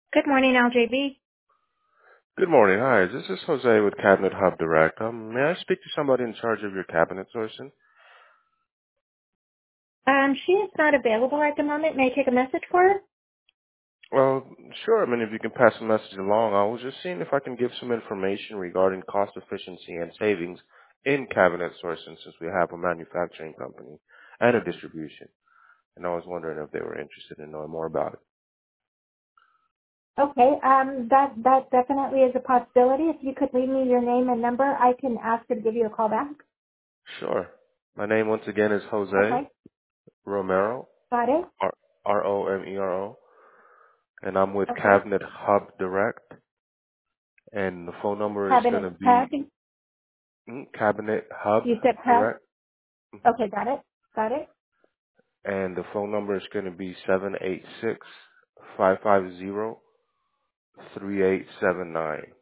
Good morning, LJB. Good morning. Hi, this is Jose with Cabinet Hub Direct. May I speak to somebody in charge of your cabinet sourcing? She is not available at the moment. May I take a message for her? Well, sure. I mean, if you can pass the message along, I was just seeing if I can give some information regarding cost efficiency and savings in cabinet sourcing since we have a manufacturing company and a distribution. And I was wondering if they were interested in knowing more about it. Okay, that definitely is a possibility. If you could leave me your name and number, I can ask her to give you a call back. Sure. My name once again is Jose Okay, Romero, got it. Romero, and I'm with Okay, Cabinet Hub Direct. And the phone number is going to cabinet hub. be Cabinet Hub You said hub. Direct. Mhm. Okay, got it. Got it. And the phone number is going to be 786-550-3879.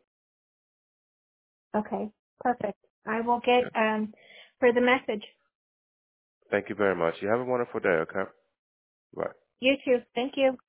Okay, perfect. I will get for the message. Thank you very much. You have a wonderful day, okay? Bye. You too. Thank you.